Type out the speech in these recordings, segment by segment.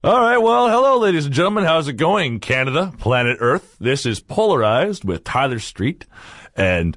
All right, well, hello, ladies and gentlemen. How's it going, Canada, planet Earth? This is Polarized with Tyler Street and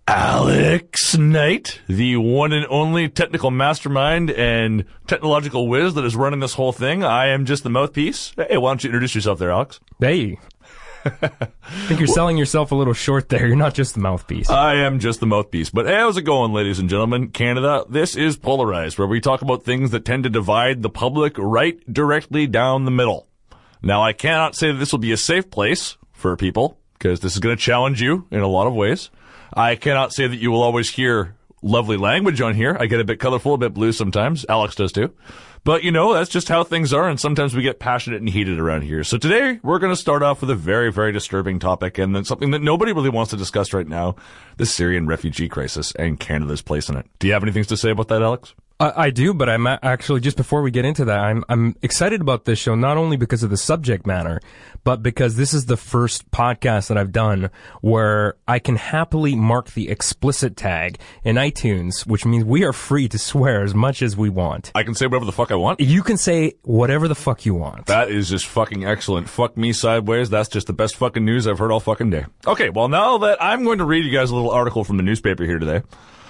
Alex Knight, the one and only technical mastermind and technological whiz that is running this whole thing. I am just the mouthpiece. Hey, why don't you introduce yourself there, Alex? Hey. I think you're selling yourself a little short there. You're not just the mouthpiece. I am just the mouthpiece. But hey, how's it going, ladies and gentlemen? Canada, this is Polarized, where we talk about things that tend to divide the public right directly down the middle. Now, I cannot say that this will be a safe place for people, because this is going to challenge you in a lot of ways. I cannot say that you will always hear lovely language on here. I get a bit colorful, a bit blue sometimes. Alex does too. But, you know, that's just how things are, and sometimes we get passionate and heated around here. So today, we're going to start off with a very, very disturbing topic, and then something that nobody really wants to discuss right now, the Syrian refugee crisis and Canada's place in it. Do you have anything to say about that, Alex? I do, but I'm actually, just before we get into that, I'm excited about this show, not only because of the subject matter, but because this is the first podcast that I've done where I can happily mark the explicit tag in iTunes, which means we are free to swear as much as we want. I can say whatever the fuck I want? You can say whatever the fuck you want. That is just fucking excellent. Fuck me sideways. That's just the best fucking news I've heard all fucking day. Okay, well, now that I'm going to read you guys a little article from the newspaper here today.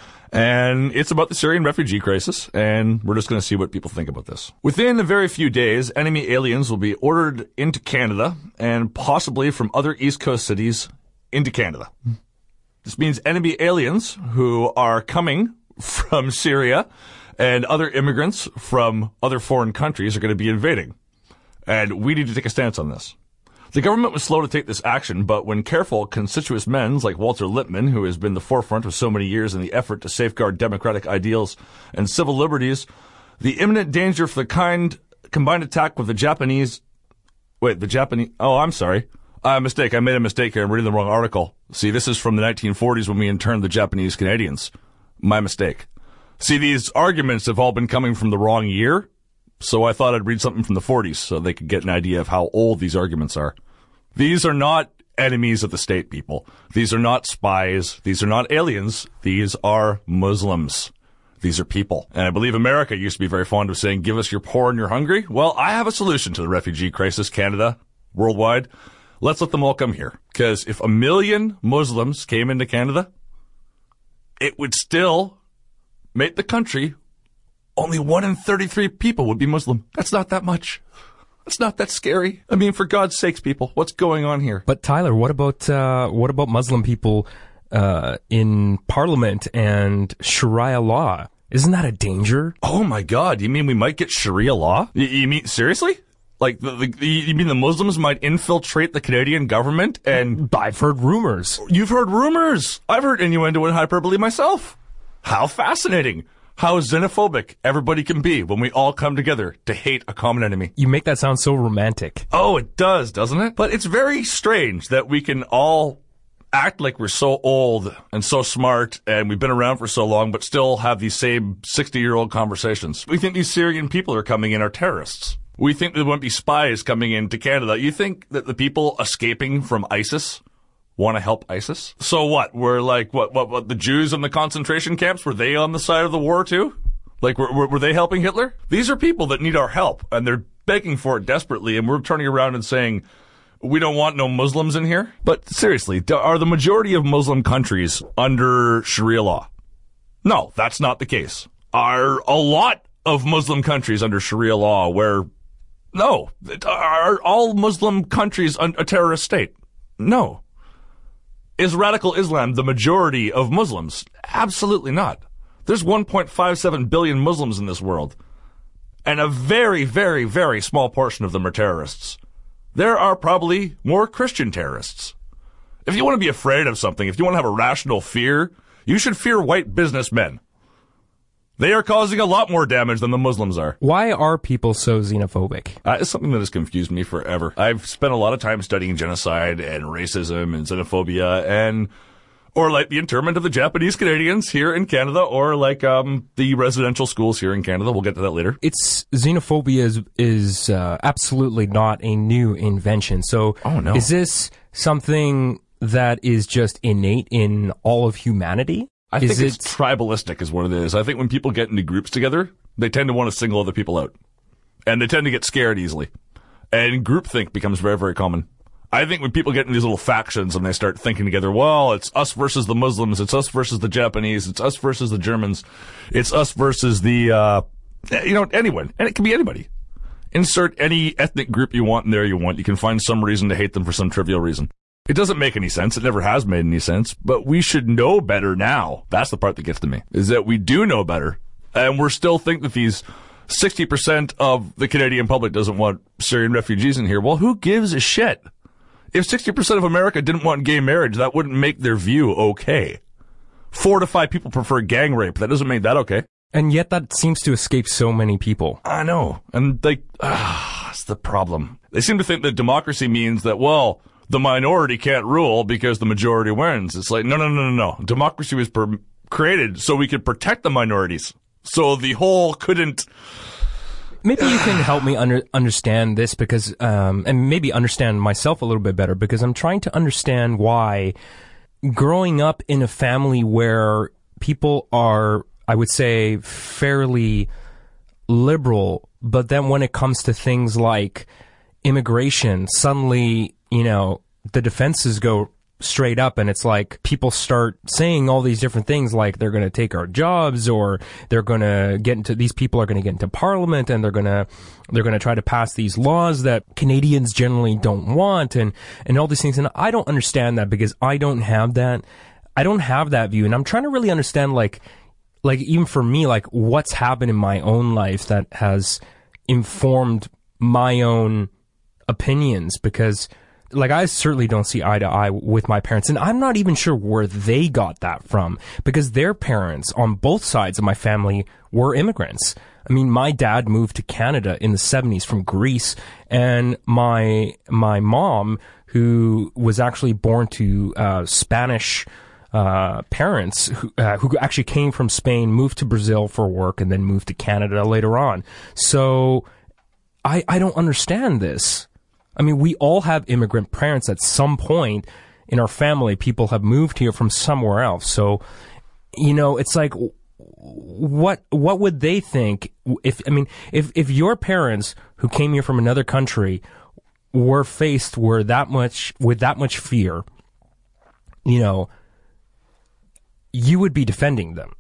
And it's about the Syrian refugee crisis, and we're just going to see what people think about this. Within a very few days, enemy aliens will be ordered into Canada, and possibly from other East Coast cities into Canada. This means enemy aliens who are coming from Syria and other immigrants from other foreign countries are going to be invading. And we need to take a stance on this. The government was slow to take this action, but when careful, conspicuous men like Walter Lippmann, who has been the forefront for so many years in the effort to safeguard democratic ideals and civil liberties, the imminent danger for the combined attack with the Japanese... Oh, I'm sorry. Mistake. I made a mistake here. I'm reading the wrong article. See, this is from the 1940s when we interned the Japanese Canadians. My mistake. See, these arguments have all been coming from the wrong year. So I thought I'd read something from the 40s so they could get an idea of how old these arguments are. These are not enemies of the state, people. These are not spies. These are not aliens. These are Muslims. These are people. And I believe America used to be very fond of saying, give us your poor and your hungry. Well, I have a solution to the refugee crisis, Canada, worldwide. Let's let them all come here. Because if 1 million Muslims came into Canada, it would still make the country only 1 in 33 people would be Muslim. That's not that much. That's not that scary. I mean, for God's sakes, people, what's going on here? But Tyler, what about Muslim people in Parliament and Sharia law? Isn't that a danger? Oh my God! You mean we might get Sharia law? You mean seriously? Like you mean the Muslims might infiltrate the Canadian government? And I've heard rumors. You've heard rumors. I've heard innuendo and hyperbole myself. How fascinating. How xenophobic everybody can be when we all come together to hate a common enemy. You make that sound so romantic. Oh, it does, doesn't it? But it's very strange that we can all act like we're so old and so smart and we've been around for so long, but still have these same 60-year-old conversations. We think these Syrian people are coming in are terrorists. We think there won't be spies coming into Canada. You think that the people escaping from ISIS want to help ISIS? So what? We're like, what, the Jews in the concentration camps, were they on the side of the war too? Like, were they helping Hitler? These are people that need our help, and they're begging for it desperately, and we're turning around and saying, we don't want no Muslims in here? But seriously, are the majority of Muslim countries under Sharia law? No, that's not the case. Are a lot of Muslim countries under Sharia law where, no, are all Muslim countries a terrorist state? No. Is radical Islam the majority of Muslims? Absolutely not. There's 1.57 billion Muslims in this world, and a very, very, very small portion of them are terrorists. There are probably more Christian terrorists. If you want to be afraid of something, if you want to have a rational fear, you should fear white businessmen. They are causing a lot more damage than the Muslims are. Why are people so xenophobic? It's something that has confused me forever. I've spent a lot of time studying genocide and racism and xenophobia or like the internment of the Japanese Canadians here in Canada, or like the residential schools here in Canada. We'll get to that later. Xenophobia is absolutely not a new invention. So is this something that is just innate in all of humanity? I think it's tribalistic is what it is. I think when people get into groups together, they tend to want to single other people out. And they tend to get scared easily. And groupthink becomes very, very common. I think when people get in these little factions and they start thinking together, well, it's us versus the Muslims, it's us versus the Japanese, it's us versus the Germans, it's us versus the, anyone. And it can be anybody. Insert any ethnic group you want in there you want. You can find some reason to hate them for some trivial reason. It doesn't make any sense. It never has made any sense. But we should know better now. That's the part that gets to me, is that we do know better. And we're still think that these 60% of the Canadian public doesn't want Syrian refugees in here. Well, who gives a shit? If 60% of America didn't want gay marriage, that wouldn't make their view okay. 4 to 5 people prefer gang rape. That doesn't make that okay. And yet that seems to escape so many people. I know. And that's the problem. They seem to think that democracy means that, well, the minority can't rule because the majority wins. It's like, no. Democracy was created so we could protect the minorities. So the whole couldn't... Maybe you can help me understand this because, and maybe understand myself a little bit better, because I'm trying to understand why growing up in a family where people are, I would say, fairly liberal, but then when it comes to things like immigration, suddenly, the defenses go straight up, and it's like people start saying all these different things, like they're going to take our jobs, or they're going to these people are going to get into parliament, and they're going to try to pass these laws that Canadians generally don't want, and all these things. And I don't understand that, because I don't have that view, and I'm trying to really understand, like even for me, like what's happened in my own life that has informed my own opinions, because like, I certainly don't see eye to eye with my parents, and I'm not even sure where they got that from, because their parents on both sides of my family were immigrants. I mean, my dad moved to Canada in the 70s from Greece, and my mom, who was actually born to Spanish parents who actually came from Spain, moved to Brazil for work, and then moved to Canada later on. So I don't understand this. I mean, we all have immigrant parents at some point in our family. People have moved here from somewhere else. So, it's like, what would they think if your parents who came here from another country were faced with that much fear, you would be defending them.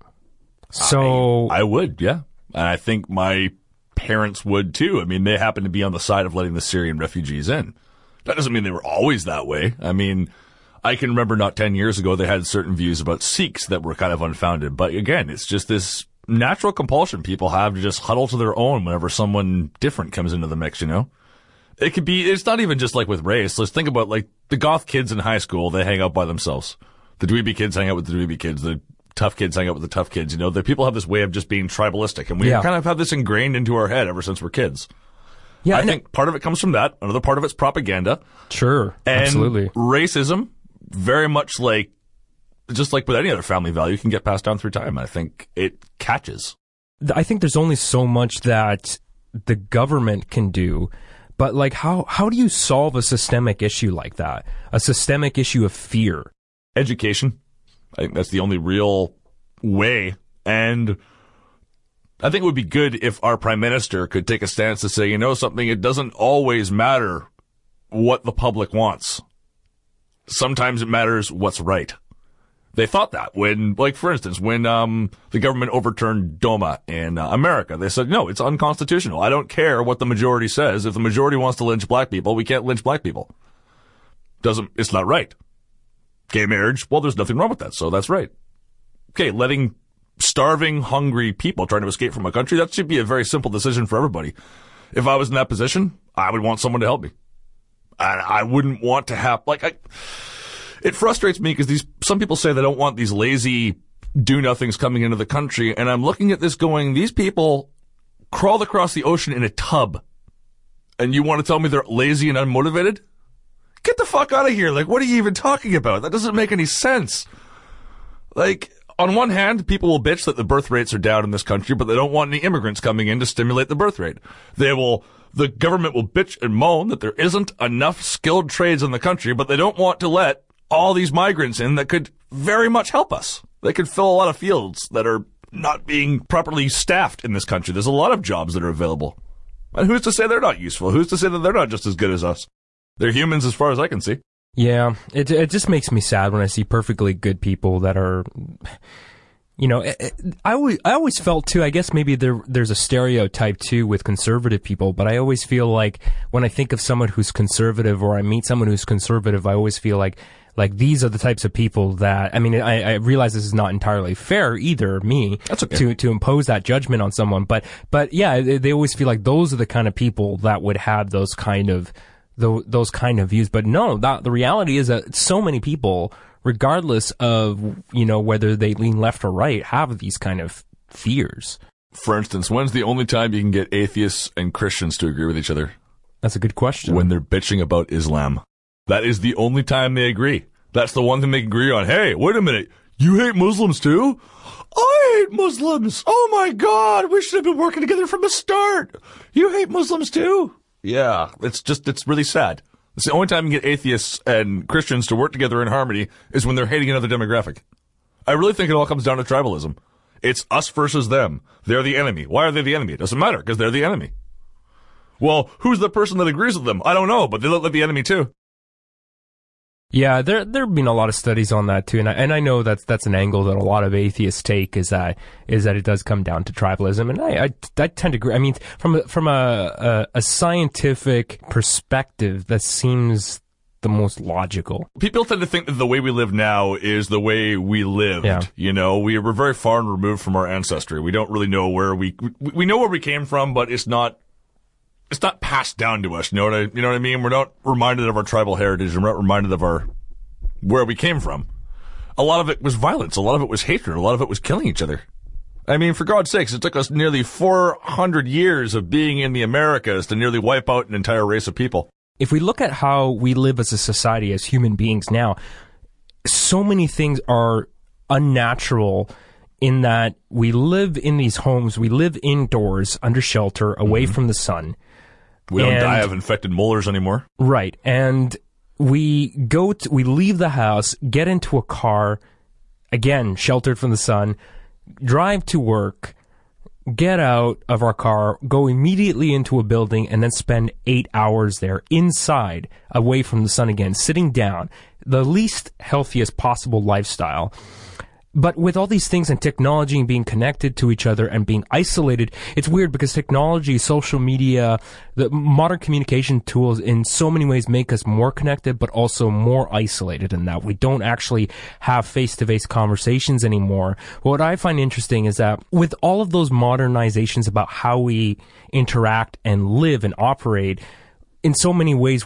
So I would, yeah. And I think my parents would too. I mean, they happen to be on the side of letting the Syrian refugees in. That doesn't mean they were always that way. I mean, I can remember not 10 years ago, they had certain views about Sikhs that were kind of unfounded. But again, it's just this natural compulsion people have to just huddle to their own whenever someone different comes into the mix, It could be, it's not even just like with race. Let's think about like the goth kids in high school, they hang out by themselves. The dweeby kids hang out with the dweeby kids. The tough kids hang out with the tough kids. The people have this way of just being tribalistic, and we kind of have this ingrained into our head ever since we're kids. Yeah, I think part of it comes from that. Another part of it's propaganda. Sure, and absolutely. Racism, very much just like with any other family value, can get passed down through time. I think it catches. I think there's only so much that the government can do, but like how do you solve a systemic issue like that? A systemic issue of fear? Education. I think that's the only real way. And I think it would be good if our prime minister could take a stance to say, something, it doesn't always matter what the public wants. Sometimes it matters what's right. They thought that when, like, for instance, when the government overturned DOMA in America, they said, no, it's unconstitutional. I don't care what the majority says. If the majority wants to lynch black people, we can't lynch black people. It's not right. Gay marriage, well, there's nothing wrong with that, so that's right. Okay, letting starving, hungry people trying to escape from a country, that should be a very simple decision for everybody. If I was in that position, I would want someone to help me. And I wouldn't want to have, it frustrates me because some people say they don't want these lazy do-nothings coming into the country, and I'm looking at this going, these people crawled across the ocean in a tub, and you want to tell me they're lazy and unmotivated? Get the fuck out of here. What are you even talking about? That doesn't make any sense. On one hand, people will bitch that the birth rates are down in this country, but they don't want any immigrants coming in to stimulate the birth rate. The government will bitch and moan that there isn't enough skilled trades in the country, but they don't want to let all these migrants in that could very much help us. They could fill a lot of fields that are not being properly staffed in this country. There's a lot of jobs that are available. And who's to say they're not useful? Who's to say that they're not just as good as us? They're humans as far as I can see. Yeah, it just makes me sad when I see perfectly good people that are, you know, I always felt too, I guess maybe there's a stereotype too with conservative people, but I always feel like when I think of someone who's conservative or I meet someone who's conservative, I always feel like these are the types of people that, I mean, I realize this is not entirely fair either, me, That's okay. to impose that judgment on someone, but yeah, they always feel like those are the kind of people that would have those kind of views. But no, the reality is that so many people, regardless of, you know, whether they lean left or right, have these kind of fears. For instance, when's the only time you can get atheists and Christians to agree with each other? That's a good question. When they're bitching about Islam. That is the only time they agree. That's the one thing they can agree on. Hey, wait a minute. You hate Muslims too? I hate Muslims. Oh my God. We should have been working together from the start. You hate Muslims too? Yeah, it's really sad. It's the only time you can get atheists and Christians to work together in harmony is when they're hating another demographic. I really think it all comes down to tribalism. It's us versus them. They're the enemy. Why are they the enemy? It doesn't matter, because they're the enemy. Well, who's the person that agrees with them? I don't know, but they look like the enemy too. Yeah, there have been a lot of studies on that too, and I know that's an angle that a lot of atheists take is that it does come down to tribalism, and I tend to agree. I mean, from a scientific perspective, that seems the most logical. People tend to think that the way we live now is the way we lived. Yeah. You know, we're very far removed from our ancestry. We don't really know where we know where we came from, but it's not passed down to us. You know what I mean? We're not reminded of our tribal heritage. We're not reminded of where we came from. A lot of it was violence. A lot of it was hatred. A lot of it was killing each other. I mean, for God's sakes, it took us nearly 400 years of being in the Americas to nearly wipe out an entire race of people. If we look at how we live as a society, as human beings now, so many things are unnatural in that we live in these homes, we live indoors under shelter, away from the sun. We don't die of infected molars anymore. Right. And we leave the house, get into a car, again, sheltered from the sun, drive to work, get out of our car, go immediately into a building, and then spend 8 hours there inside, away from the sun again, sitting down. The least healthiest possible lifestyle. But with all these things and technology and being connected to each other and being isolated, it's weird because technology, social media, the modern communication tools in so many ways make us more connected, but also more isolated in that we don't actually have face-to-face conversations anymore. What I find interesting is that with all of those modernizations about how we interact and live and operate, in so many ways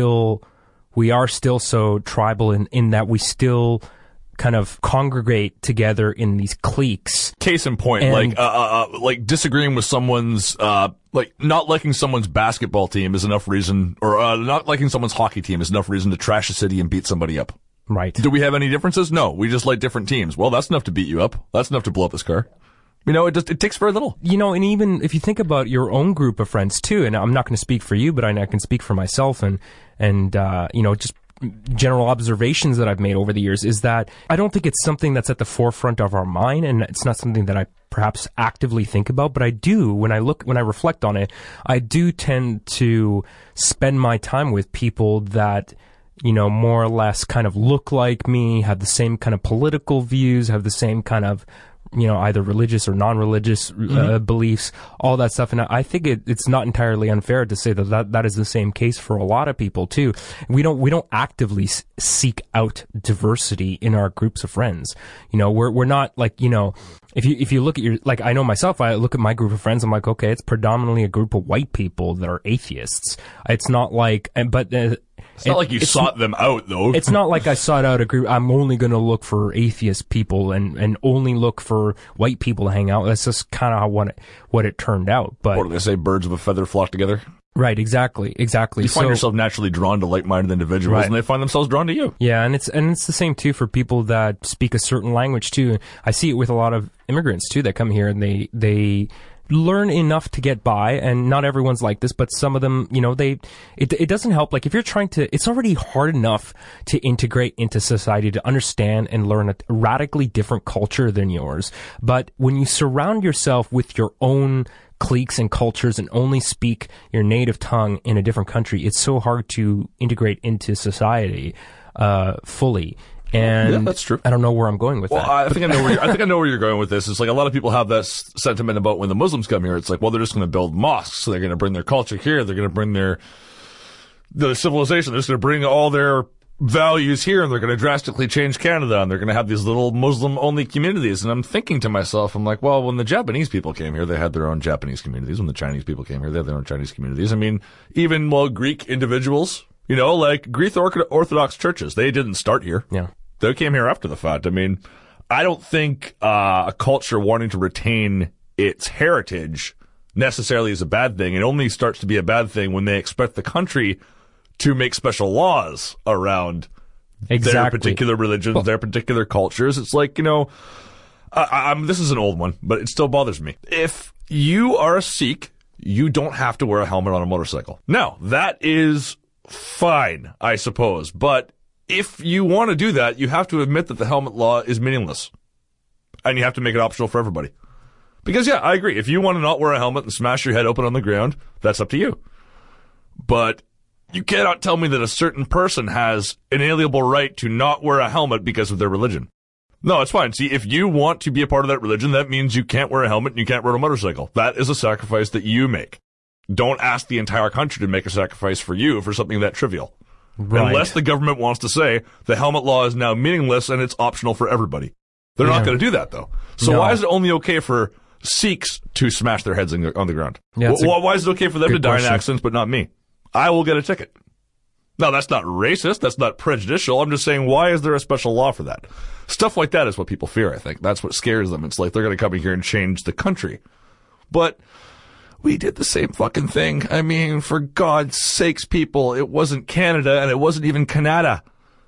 we are still so tribal in that we still kind of congregate together in these cliques. Case in point, like disagreeing with someone's, like not liking someone's basketball team is enough reason, or not liking someone's hockey team is enough reason to trash a city and beat somebody up. Right. Do we have any differences? No, we just like different teams. Well, that's enough to beat you up. That's enough to blow up this car. You know, it takes very little. You know, and even if you think about your own group of friends too, and I'm not going to speak for you, but I can speak for myself and you know, just general observations that I've made over the years is that I don't think it's something that's at the forefront of our mind, and it's not something that I perhaps actively think about, but I do, when I reflect on it, I do tend to spend my time with people that, you know, more or less kind of look like me, have the same kind of political views, have the same kind of, you know, either religious or non-religious beliefs, all that stuff. And I think it's not entirely unfair to say that is the same case for a lot of people too. We don't actively seek out diversity in our groups of friends. You know, we're not like, you know, if you look at like, I know myself, I look at my group of friends, I'm like, okay, it's predominantly a group of white people that are atheists. It's not like, it's not like you sought them out, though. It's not like I sought out a group. I'm only going to look for atheist people and only look for white people to hang out. That's just kind of what it turned out. But what do they say? Birds of a feather flock together. Right. Exactly. You find yourself naturally drawn to like-minded individuals, right, and they find themselves drawn to you. Yeah, and it's the same too for people that speak a certain language too. I see it with a lot of immigrants too that come here and they learn enough to get by, and not everyone's like this, but some of them, it doesn't help. Like if you're trying to, it's already hard enough to integrate into society, to understand and learn a radically different culture than yours. But when you surround yourself with your own cliques and cultures and only speak your native tongue in a different country, it's so hard to integrate into society fully. And yeah, that's true. I don't know where I'm going with that. I think I know where you're going with this. It's like a lot of people have that sentiment about when the Muslims come here. It's like, well, they're just going to build mosques. So they're going to bring their culture here. They're going to bring their civilization. They're just going to bring all their values here, and they're going to drastically change Canada, and they're going to have these little Muslim-only communities. And I'm thinking to myself, I'm like, well, when the Japanese people came here, they had their own Japanese communities. When the Chinese people came here, they had their own Chinese communities. I mean, even Greek individuals, like Greek Orthodox churches, they didn't start here. Yeah. They came here after the fact. I mean, I don't think a culture wanting to retain its heritage necessarily is a bad thing. It only starts to be a bad thing when they expect the country to make special laws around their particular religions, their particular cultures. It's like, this is an old one, but it still bothers me. If you are a Sikh, you don't have to wear a helmet on a motorcycle. Now, that is fine, I suppose, but if you want to do that, you have to admit that the helmet law is meaningless. And you have to make it optional for everybody. Because, yeah, I agree. If you want to not wear a helmet and smash your head open on the ground, that's up to you. But you cannot tell me that a certain person has an inalienable right to not wear a helmet because of their religion. No, it's fine. See, if you want to be a part of that religion, that means you can't wear a helmet and you can't ride a motorcycle. That is a sacrifice that you make. Don't ask the entire country to make a sacrifice for you for something that trivial. Right. Unless the government wants to say the helmet law is now meaningless and it's optional for everybody. They're not going to do that, though. So why is it only okay for Sikhs to smash their heads on the ground? Yeah, why is it okay for them to die in accidents but not me? I will get a ticket. No, that's not racist. That's not prejudicial. I'm just saying, why is there a special law for that? Stuff like that is what people fear, I think. That's what scares them. It's like they're going to come in here and change the country. But we did the same fucking thing. I mean, for God's sakes, people, it wasn't Canada, and it wasn't even Canada.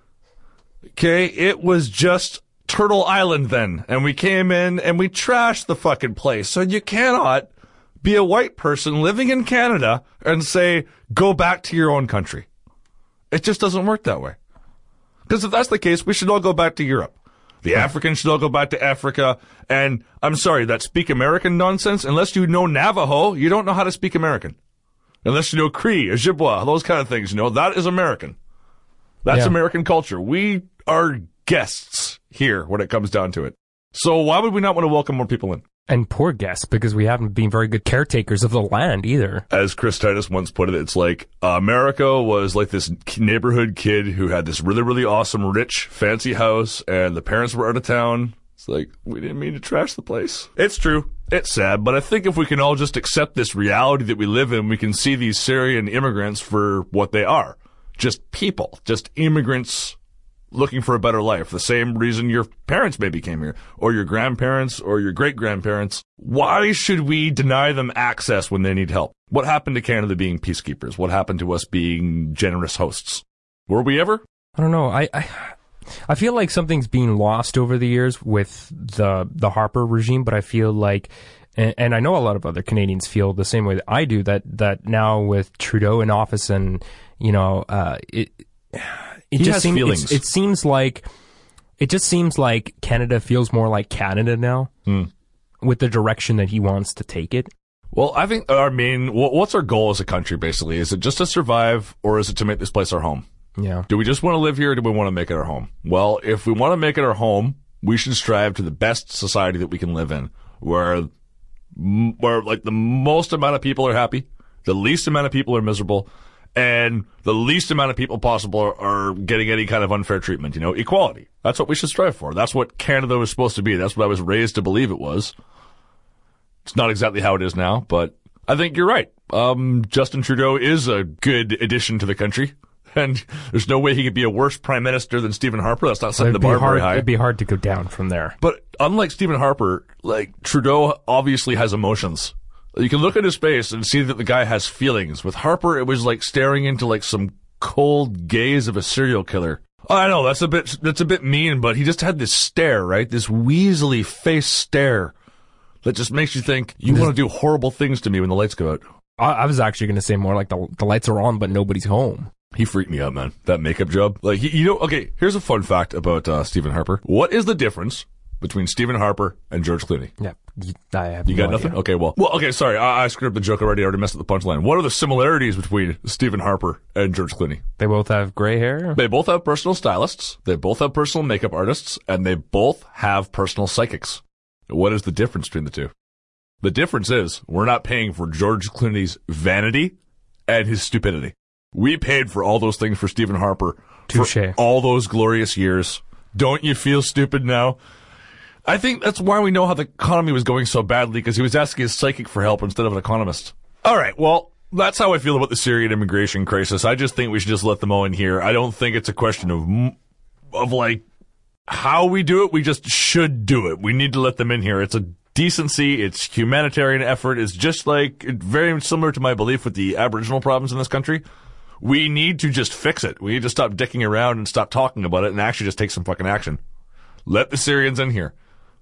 Okay? It was just Turtle Island then. And we came in and we trashed the fucking place. So you cannot be a white person living in Canada and say, go back to your own country. It just doesn't work that way. Because if that's the case, we should all go back to Europe. The Africans should all go back to Africa. And I'm sorry, that speak American nonsense, unless you know Navajo, you don't know how to speak American. Unless you know Cree, Ojibwa, those kind of things, that is American. That's American culture. We are guests here when it comes down to it. So why would we not want to welcome more people in? And poor guests, because we haven't been very good caretakers of the land either. As Chris Titus once put it, it's like America was like this neighborhood kid who had this really, really awesome, rich, fancy house, and the parents were out of town. It's like, we didn't mean to trash the place. It's true. It's sad, but I think if we can all just accept this reality that we live in, we can see these Syrian immigrants for what they are. Just people. Just immigrants looking for a better life. The same reason your parents maybe came here, or your grandparents, or your great-grandparents. Why should we deny them access when they need help? What happened to Canada being peacekeepers? What happened to us being generous hosts? Were we ever? I don't know. I feel like something's being lost over the years with the Harper regime, but I feel like, and I know a lot of other Canadians feel the same way that I do, that now with Trudeau in office and, it just seems like Canada feels more like Canada now with the direction that he wants to take it. Well, I think what's our goal as a country, basically? Is it just to survive, or is it to make this place our home? Yeah. Do we just want to live here, or do we want to make it our home? Well, if we want to make it our home, we should strive to the best society that we can live in, where like the most amount of people are happy, the least amount of people are miserable, and the least amount of people possible are getting any kind of unfair treatment, equality. That's what we should strive for. That's what Canada was supposed to be. That's what I was raised to believe it was. It's not exactly how it is now, but I think you're right. Justin Trudeau is a good addition to the country, and there's no way he could be a worse prime minister than Stephen Harper. That's not setting the bar very high. It'd be hard to go down from there. But unlike Stephen Harper, Trudeau obviously has emotions. You can look at his face and see that the guy has feelings. With Harper, it was like staring into some cold gaze of a serial killer. I know that's a bit mean, but he just had this stare, right? This weaselly face stare that just makes you think you want to do horrible things to me when the lights go out. I was actually going to say more like the lights are on, but nobody's home. He freaked me out, man. That makeup job. Like, okay, here's a fun fact about Stephen Harper. What is the difference between Stephen Harper and George Clooney? Yeah, I have You no got nothing? idea. Okay, okay, sorry. I screwed up the joke already. I already messed up the punchline. What are the similarities between Stephen Harper and George Clooney? They both have gray hair? They both have personal stylists. They both have personal makeup artists. And they both have personal psychics. What is the difference between the two? The difference is we're not paying for George Clooney's vanity and his stupidity. We paid for all those things for Stephen Harper Touché. for all those glorious years. Don't you feel stupid now? I think that's why we know how the economy was going so badly, because he was asking his psychic for help instead of an economist. All right, well, that's how I feel about the Syrian immigration crisis. I just think we should just let them all in here. I don't think it's a question of like how we do it. We just should do it. We need to let them in here. It's a decency. It's humanitarian effort. It's just like very similar to my belief with the Aboriginal problems in this country. We need to just fix it. We need to stop dicking around and stop talking about it and actually just take some fucking action. Let the Syrians in here.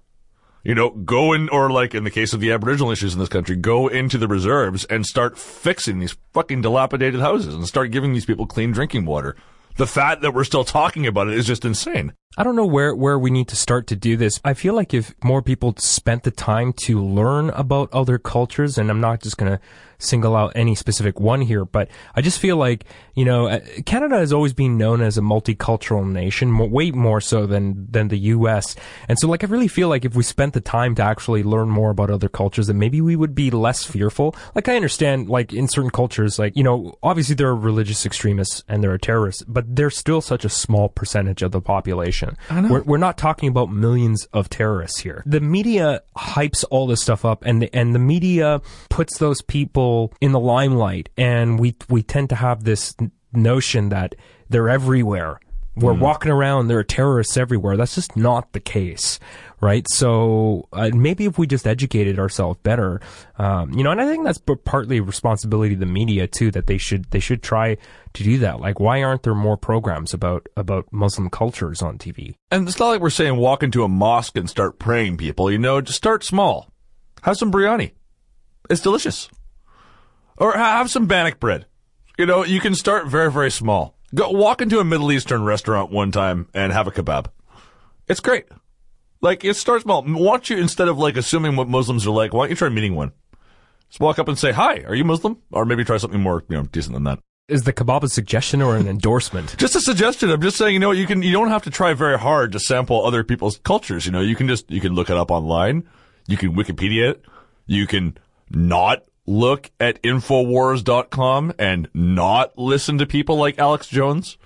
Go in, or like in the case of the Aboriginal issues in this country, go into the reserves and start fixing these fucking dilapidated houses and start giving these people clean drinking water. The fact that we're still talking about it is just insane. I don't know where we need to start to do this. I feel like if more people spent the time to learn about other cultures, and I'm not just going to single out any specific one here, but I just feel like, Canada has always been known as a multicultural nation, way more so than the U.S. And so, like, I really feel like if we spent the time to actually learn more about other cultures, then maybe we would be less fearful. Like, I understand, like, in certain cultures, like, obviously there are religious extremists and there are terrorists, but they're still such a small percentage of the population. I know. We're not talking about millions of terrorists here. The media hypes all this stuff up, and the media puts those people in the limelight, and we tend to have this notion that they're everywhere. We're walking around, there are terrorists everywhere. That's just not the case, right? So maybe if we just educated ourselves better, and I think that's partly responsibility of the media too, that they should try to do that. Like, why aren't there more programs about Muslim cultures on TV? And it's not like we're saying walk into a mosque and start praying people, just start small. Have some biryani. It's delicious. Or have some bannock bread. You can start very, very small. Go walk into a Middle Eastern restaurant one time and have a kebab. It's great. Like, it starts small. Why don't you, instead of like assuming what Muslims are like, why don't you try meeting one? Just walk up and say, "Hi, are you Muslim?" Or maybe try something more, decent than that. Is the kebab a suggestion or an endorsement? Just a suggestion. I'm just saying, you don't have to try very hard to sample other people's cultures. You can look it up online. You can Wikipedia it. You can not look at Infowars.com and not listen to people like Alex Jones.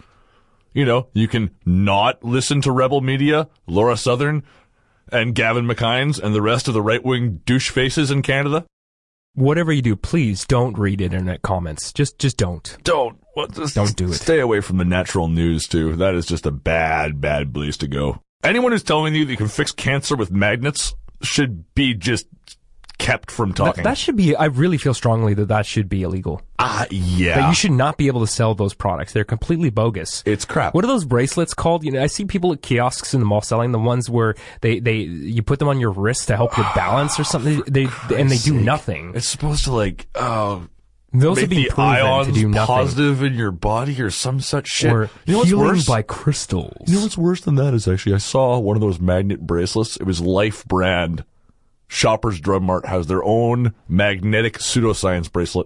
You can not listen to Rebel Media, Laura Southern, and Gavin McKines, and the rest of the right-wing douche faces in Canada. Whatever you do, please don't read internet comments. Just don't. Don't do it. Stay away from the natural news, too. That is just a bad, bad place to go. Anyone who's telling you that you can fix cancer with magnets should be just kept from talking. That should be, I really feel strongly that should be illegal. Yeah. That you should not be able to sell those products. They're completely bogus. It's crap. What are those bracelets called? I see people at kiosks in the mall selling the ones where you put them on your wrist to help your balance or something. And they do nothing. It's supposed to those make have been the proven ions to do nothing. positive in your body or some such shit. Or what's healing worse? by crystals. What's worse than that is actually I saw one of those magnet bracelets. It was Life brand. Shoppers Drug Mart has their own magnetic pseudoscience bracelet.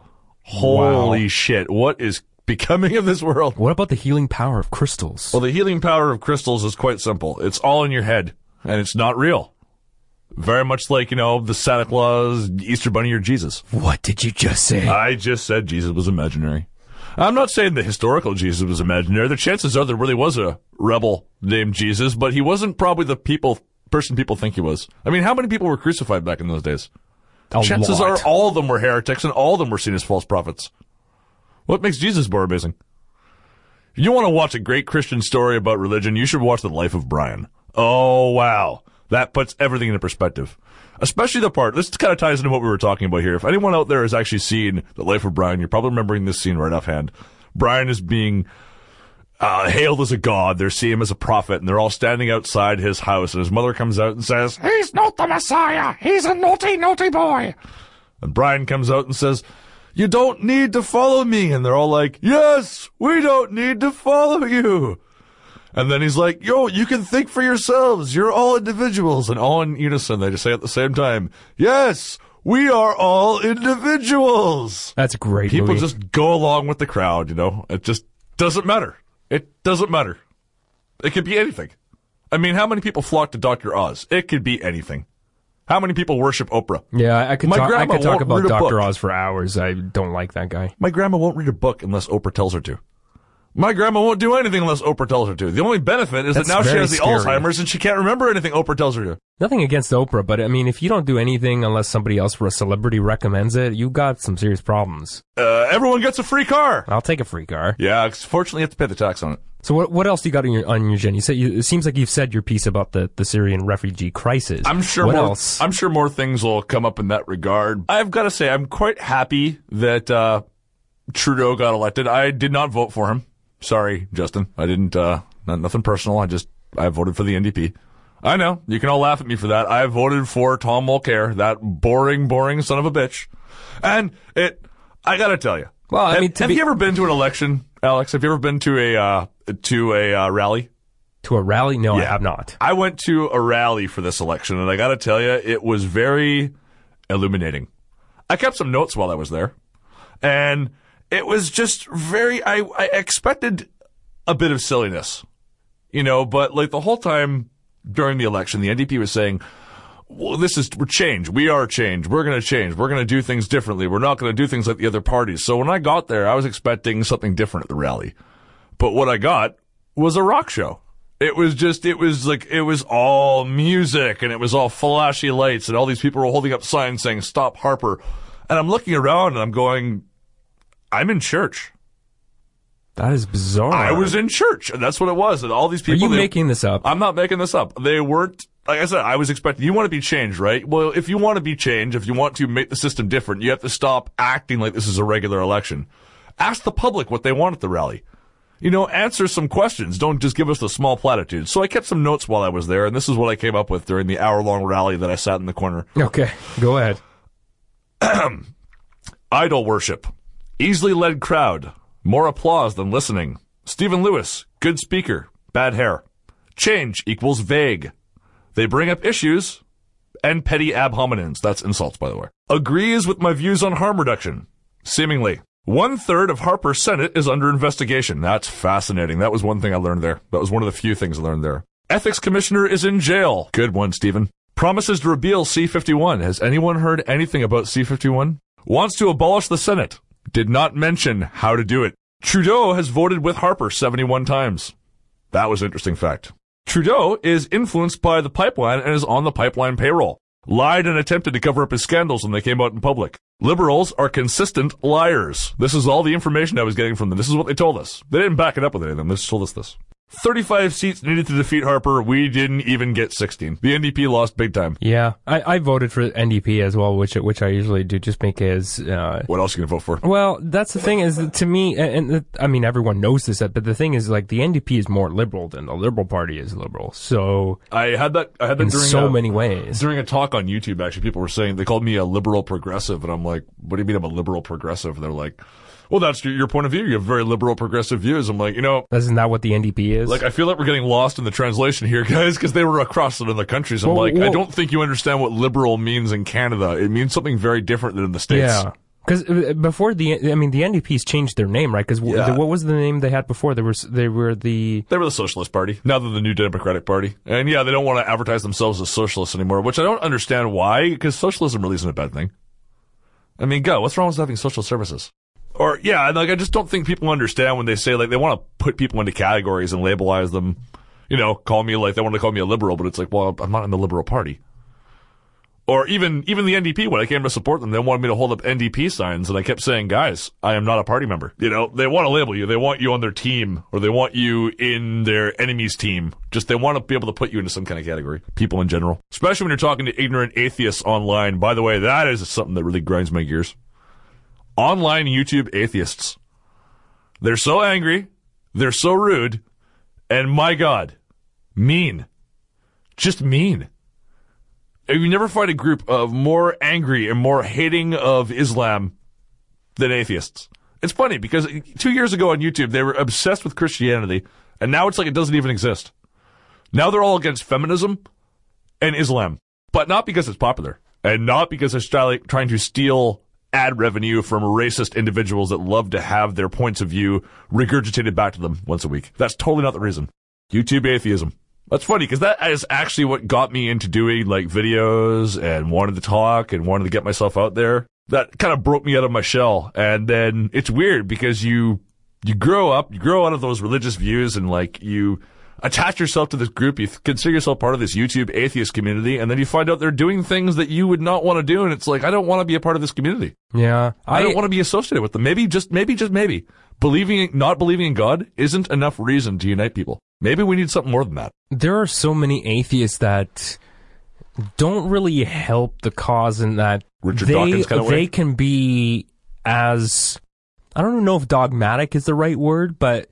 Holy shit. What is becoming of this world? What about the healing power of crystals? Well, the healing power of crystals is quite simple. It's all in your head, and it's not real. Very much like, the Santa Claus, Easter Bunny, or Jesus. What did you just say? I just said Jesus was imaginary. I'm not saying the historical Jesus was imaginary. The chances are there really was a rebel named Jesus, but he wasn't probably the person people think he was. I mean, how many people were crucified back in those days? Chances are all of them were heretics and all of them were seen as false prophets. What makes Jesus more amazing? If you want to watch a great Christian story about religion, you should watch The Life of Brian. Oh, wow. That puts everything into perspective. Especially the part, this kind of ties into what we were talking about here. If anyone out there has actually seen The Life of Brian, you're probably remembering this scene right offhand. Brian is being hailed as a god. They see him as a prophet, and they're all standing outside his house, and his mother comes out and says, "He's not the Messiah. He's a naughty, naughty boy." And Brian comes out and says, "You don't need to follow me." And they're all like, "Yes, we don't need to follow you." And then he's like, "Yo, you can think for yourselves. You're all individuals." And all in unison, they just say at the same time, "Yes, we are all individuals." That's a great People movie. just go along with the crowd, you know. It just doesn't matter. It doesn't matter. It could be anything. I mean, how many people flock to Dr. Oz? It could be anything. How many people worship Oprah? Yeah, I could My talk grandma about won't read a Dr. book. Oz for hours. I don't like that guy. My grandma won't read a book unless Oprah tells her to. My grandma won't do anything unless Oprah tells her to. The only benefit is That's that now she very has the scary. Alzheimer's and she can't remember anything Oprah tells her to. Nothing against Oprah, but I mean, if you don't do anything unless somebody else or a celebrity recommends it, you got some serious problems. Everyone gets a free car. I'll take a free car. Yeah, fortunately you have to pay the tax on it. So what else do you got on your agenda? It seems like you've said your piece about the Syrian refugee crisis. I'm sure what more, else? I'm sure more things will come up in that regard. I've got to say, I'm quite happy that Trudeau got elected. I did not vote for him. Sorry, Justin. I didn't, nothing personal. I voted for the NDP. I know. You can all laugh at me for that. I voted for Tom Mulcair, that boring son of a bitch. And I gotta tell you. Well, I mean, have you ever been to an election, Alex? Have you ever been to a rally? To a rally? No, Yeah. I have not. I went to a rally for this election, and I gotta tell you, it was very illuminating. I kept some notes while I was there, and it was just I expected a bit of silliness, you know, but like the whole time during the election, the NDP was saying, well, we're change. We are change. We're going to change. We're going to do things differently. We're not going to do things like the other parties. So when I got there, I was expecting something different at the rally. But what I got was a rock show. It was all music and it was all flashy lights and all these people were holding up signs saying, "Stop Harper." And I'm looking around and I'm going, I'm in church. That is bizarre. I was in church, and that's what it was. And all these people. Are you making this up? I'm not making this up. They weren't. Like I said, I was expecting. You want to be changed, right? Well, if you want to be changed, if you want to make the system different, you have to stop acting like this is a regular election. Ask the public what they want at the rally. You know, answer some questions. Don't just give us the small platitudes. So I kept some notes while I was there, and this is what I came up with during the hour-long rally that I sat in the corner. Okay, go ahead. Idol worship. Easily led crowd. More applause than listening. Stephen Lewis. Good speaker. Bad hair. Change equals vague. They bring up issues and petty ab hominins. That's insults, by the way. Agrees with my views on harm reduction. Seemingly. 1/3 of Harper's Senate is under investigation. That's fascinating. That was one thing I learned there. That was one of the few things I learned there. Ethics commissioner is in jail. Good one, Stephen. Promises to repeal C-51. Has anyone heard anything about C-51? Wants to abolish the Senate. Did not mention how to do it. Trudeau has voted with Harper 71 times. That was an interesting fact. Trudeau is influenced by the pipeline and is on the pipeline payroll. Lied and attempted to cover up his scandals when they came out in public. Liberals are consistent liars. This is all the information I was getting from them. This is what they told us. They didn't back it up with anything. They just told us this. 35 seats needed to defeat Harper. We didn't even get 16. The NDP lost big time. Yeah, I voted for NDP as well, which I usually do, just because. What else are you gonna vote for? Well, that's the thing is that to me, and I mean everyone knows this, but the thing is like the NDP is more liberal than the Liberal Party is liberal. So I had that in during so many ways. During a talk on YouTube, actually, people were saying they called me a liberal progressive, and I'm like, what do you mean I'm a liberal progressive? And they're like, well, that's your point of view. You have very liberal progressive views. I'm like, isn't that what the NDP is? Like, I feel like we're getting lost in the translation here, guys, because they were across it in the countries. I'm I don't think you understand what liberal means in Canada. It means something very different than in the States. Yeah. Because before the NDP's changed their name, right? Because what was the name they had before? They were the Socialist Party. Now they're the New Democratic Party. And yeah, they don't want to advertise themselves as socialists anymore, which I don't understand why, because socialism really isn't a bad thing. I mean, what's wrong with having social services? Or, yeah, like, I just don't think people understand when they say, like, they want to put people into categories and labelize them, they want to call me a liberal, but it's like, well, I'm not in the Liberal Party. Or even the NDP, when I came to support them, they wanted me to hold up NDP signs, and I kept saying, guys, I am not a party member. They want to label you. They want you on their team, or they want you in their enemy's team. Just, they want to be able to put you into some kind of category. People in general. Especially when you're talking to ignorant atheists online. By the way, that is something that really grinds my gears. Online YouTube atheists. They're so angry They're so rude. And my God, mean. Just mean. You never find a group of more angry and more hating of Islam than atheists. It's funny because 2 years ago on YouTube, they were obsessed with Christianity, and now it's like it doesn't even exist. Now they're all against feminism and Islam, but not because it's popular, and not because it's trying to steal ad revenue from racist individuals that love to have their points of view regurgitated back to them once a week. That's totally not the reason. YouTube atheism. That's funny because that is actually what got me into doing like videos and wanted to talk and wanted to get myself out there. That kind of broke me out of my shell. And then it's weird because you grow up, you grow out of those religious views and like you attach yourself to this group, you consider yourself part of this YouTube atheist community, and then you find out they're doing things that you would not want to do, and it's like, I don't want to be a part of this community. Yeah. I don't want to be associated with them. Maybe, not believing in God isn't enough reason to unite people. Maybe we need something more than that. There are so many atheists that don't really help the cause in that Richard Dawkins kind of way? They can be as, I don't know if dogmatic is the right word, but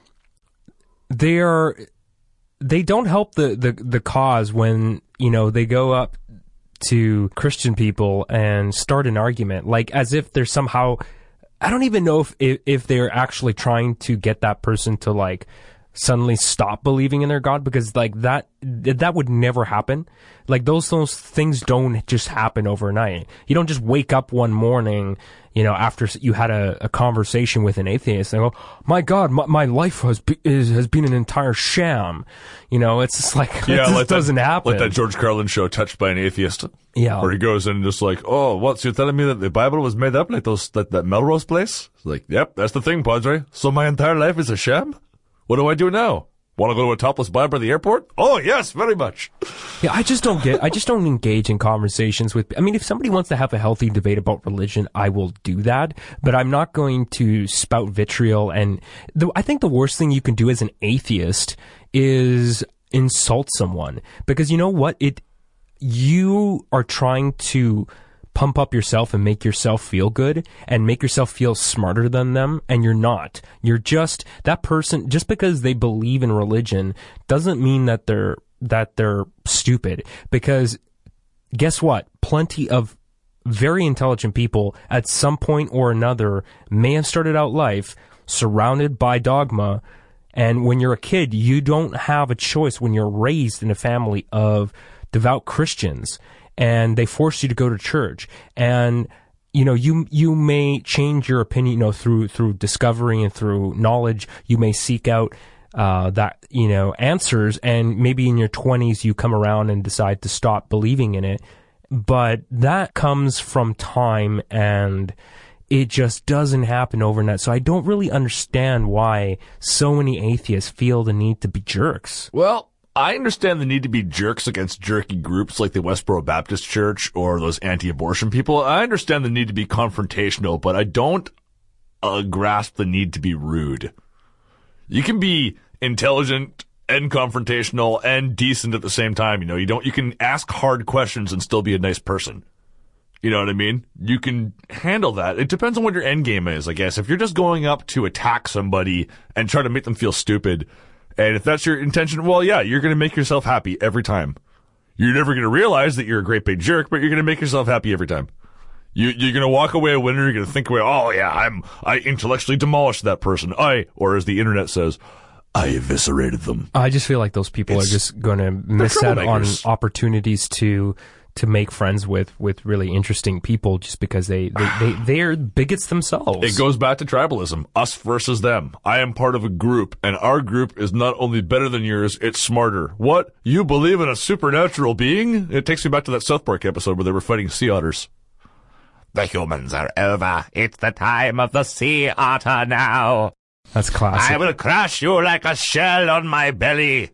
they don't help the cause when, you know, they go up to Christian people and start an argument, like as if they're somehow, I don't even know if they're actually trying to get that person to like suddenly stop believing in their God, because like that would never happen. Like those things don't just happen overnight. You don't just wake up one morning, you know, after you had a conversation with an atheist and go, my God, my life has been an entire sham. You know, it's just like, yeah, it just doesnn't happen. Like that George Carlin show, Touched by an Atheist. Yeah. Where he goes in and just like, oh, what, so you're telling me that the Bible was made up like that Melrose Place? It's like, yep, that's the thing, Padre. So my entire life is a sham? What do I do now? Want to go to a topless bar by the airport? Oh, yes, very much. Yeah, I just don't engage in conversations with, I mean, if somebody wants to have a healthy debate about religion, I will do that, but I'm not going to spout vitriol. And I think the worst thing you can do as an atheist is insult someone, because you know what? You are trying to pump up yourself and make yourself feel good and make yourself feel smarter than them, and you're not. You're just that person. Just because they believe in religion doesn't mean that they're stupid, because guess what? Plenty of very intelligent people at some point or another may have started out life surrounded by dogma, and when you're a kid, you don't have a choice when you're raised in a family of devout Christians, and they force you to go to church. And, you know, you may change your opinion, you know, through discovery and through knowledge. You may seek out, answers, and maybe in your 20s you come around and decide to stop believing in it. But that comes from time, and it just doesn't happen overnight. So I don't really understand why so many atheists feel the need to be jerks. Well, I understand the need to be jerks against jerky groups like the Westboro Baptist Church or those anti-abortion people. I understand the need to be confrontational, but I don't grasp the need to be rude. You can be intelligent and confrontational and decent at the same time. You know, you can ask hard questions and still be a nice person. You know what I mean? You can handle that. It depends on what your end game is, I guess. If you're just going up to attack somebody and try to make them feel stupid, and if that's your intention, well, yeah, you're going to make yourself happy every time. You're never going to realize that you're a great big jerk, but you're going to make yourself happy every time. You're going to walk away a winner. You're going to think away, oh, yeah, I intellectually demolished that person. Or as the internet says, I eviscerated them. I just feel like those people are just going to miss out on opportunities to make friends with really interesting people just because they're bigots themselves. It goes back to tribalism. Us versus them. I am part of a group, and our group is not only better than yours, it's smarter. What? You believe in a supernatural being? It takes me back to that South Park episode where they were fighting sea otters. The humans are over. It's the time of the sea otter now. That's classic. I will crush you like a shell on my belly.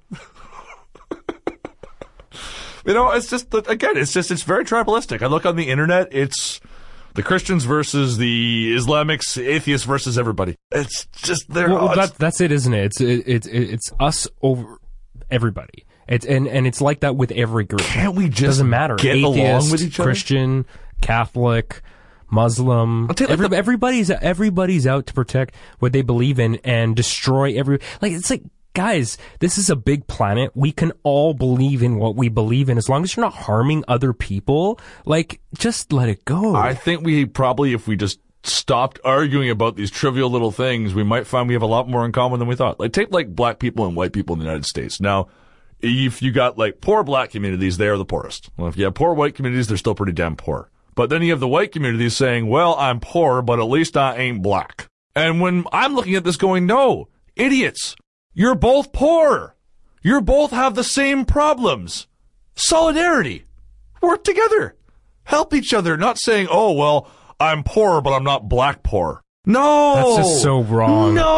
You know, it's just, again, it's very tribalistic. I look on the internet, it's the Christians versus the Islamics, atheists versus everybody. It's just, that's it, isn't it? It's us over everybody. And it's like that with every group. Can't we just doesn't matter. get Atheist, along with each other? Christian, Catholic, Muslim. I'll tell you, like, everybody's out to protect what they believe in and destroy it's like, guys, this is a big planet. We can all believe in what we believe in as long as you're not harming other people. Like, just let it go. I think we probably, if we just stopped arguing about these trivial little things, we might find we have a lot more in common than we thought. Like, take like black people and white people in the United States. Now, if you got like poor black communities, they are the poorest. Well, if you have poor white communities, they're still pretty damn poor. But then you have the white communities saying, well, I'm poor, but at least I ain't black. And when I'm looking at this going, no, idiots, you're both poor. You both have the same problems. Solidarity. Work together. Help each other. Not saying, oh, well, I'm poor, but I'm not black poor. No! That's just so wrong. No!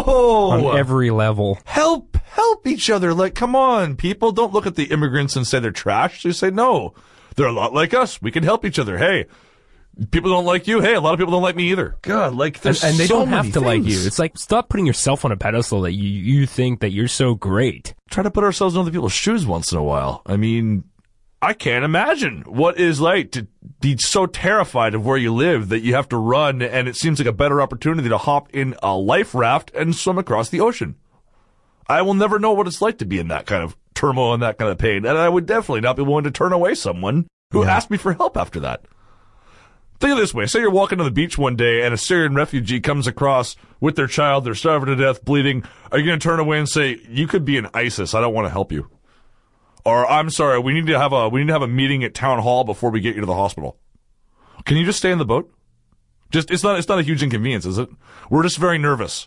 On every level. Help each other. Like, come on, people. Don't look at the immigrants and say they're trash. They say, no, they're a lot like us. We can help each other. Hey, people don't like you. Hey, a lot of people don't like me either. God, like, there's and they so don't have many to like things. you. It's like, stop putting yourself on a pedestal that you think that you're so great. Try to put ourselves in other people's shoes once in a while. I mean, I can't imagine what it's like to be so terrified of where you live that you have to run, and it seems like a better opportunity to hop in a life raft and swim across the ocean. I will never know what it's like to be in that kind of turmoil and that kind of pain, and I would definitely not be willing to turn away someone who asked me for help after that. Think of it this way. Say you're walking on the beach one day and a Syrian refugee comes across with their child, they're starving to death, bleeding. Are you going to turn away and say, you could be in ISIS, I don't want to help you? Or, I'm sorry, we need to have a meeting at town hall before we get you to the hospital. Can you just stay in the boat? It's not a huge inconvenience, is it? We're just very nervous.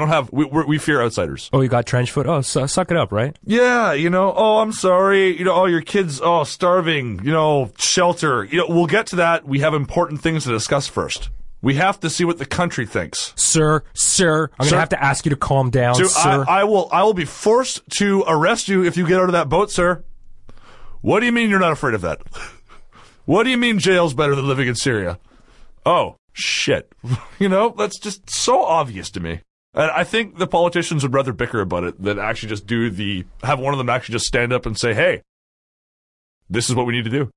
We fear outsiders. Oh, you got trench foot? Oh, suck it up, right? Yeah, oh, I'm sorry. Oh, your kid's, starving, shelter. We'll get to that. We have important things to discuss first. We have to see what the country thinks. Sir, I'm going to have to ask you to calm down, sir. I will be forced to arrest you if you get out of that boat, sir. What do you mean you're not afraid of that? What do you mean jail's better than living in Syria? Oh, shit. That's just so obvious to me. And I think the politicians would rather bicker about it than actually just have one of them actually just stand up and say, hey, this is what we need to do.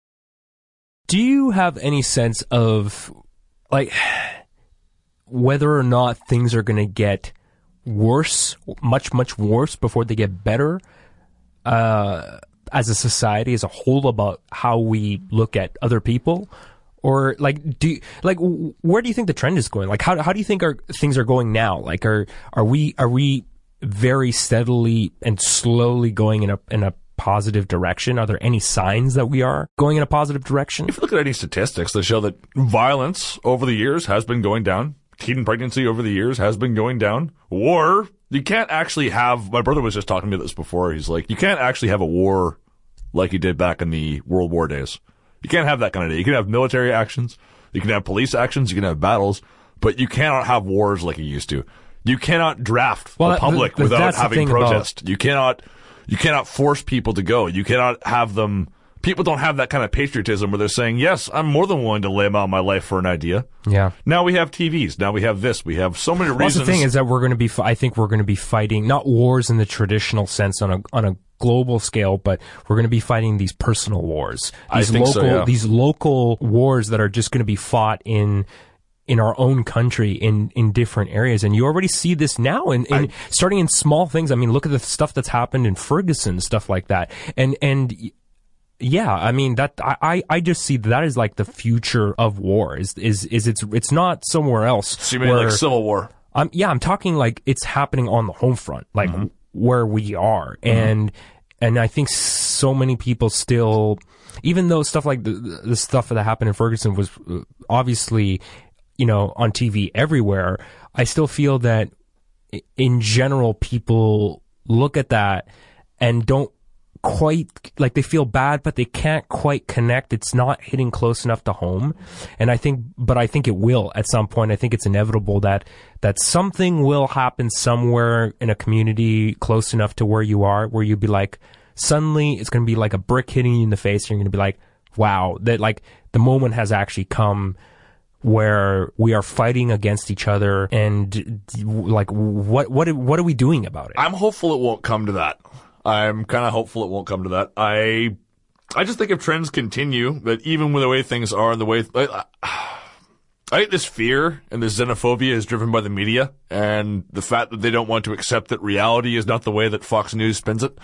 Do you have any sense of, like, whether or not things are going to get worse, much, much worse before they get better as a society as a whole about how we look at other people? Or where do you think the trend is going? Like, how do you think things are going now? Like, are we very steadily and slowly going in a positive direction? Are there any signs that we are going in a positive direction? If you look at any statistics that show that violence over the years has been going down, teen pregnancy over the years has been going down, war, you can't actually have, my brother was just talking to me this before, he's like, you can't actually have a war like you did back in the World War days. You can't have that kind of day. You can have military actions, you can have police actions, you can have battles, but you cannot have wars like you used to. You cannot draft the public without having protest. You cannot force people to go. You cannot have them. People don't have that kind of patriotism where they're saying, yes, I'm more than willing to lay out my life for an idea. Yeah. Now we have TVs. Now we have this. We have so many reasons. The thing is that I think we're going to be fighting, not wars in the traditional sense on a global scale, but we're going to be fighting these personal wars. These local wars that are just going to be fought in our own country in different areas. And you already see this now in starting in small things. I mean, look at the stuff that's happened in Ferguson, stuff like that. And yeah, I mean, that I just see that as like the future of war it's not somewhere else. So you mean like Civil War? I'm talking like it's happening on the home front, like where we are. And I think so many people still, even though stuff like the stuff that happened in Ferguson was obviously, on TV everywhere, I still feel that in general, people look at that and don't quite, like, they feel bad, but they can't quite connect. It's not hitting close enough to home. And I think it will at some point. I think it's inevitable that something will happen somewhere in a community close enough to where you are, where you'd be like, suddenly it's going to be like a brick hitting you in the face. And you're going to be like, wow, that like the moment has actually come where we are fighting against each other. And like, what are we doing about it? I'm hopeful it won't come to that. I'm kind of hopeful it won't come to that. I just think if trends continue, that even with the way things are and the way, I think this fear and this xenophobia is driven by the media and the fact that they don't want to accept that reality is not the way that Fox News spins it.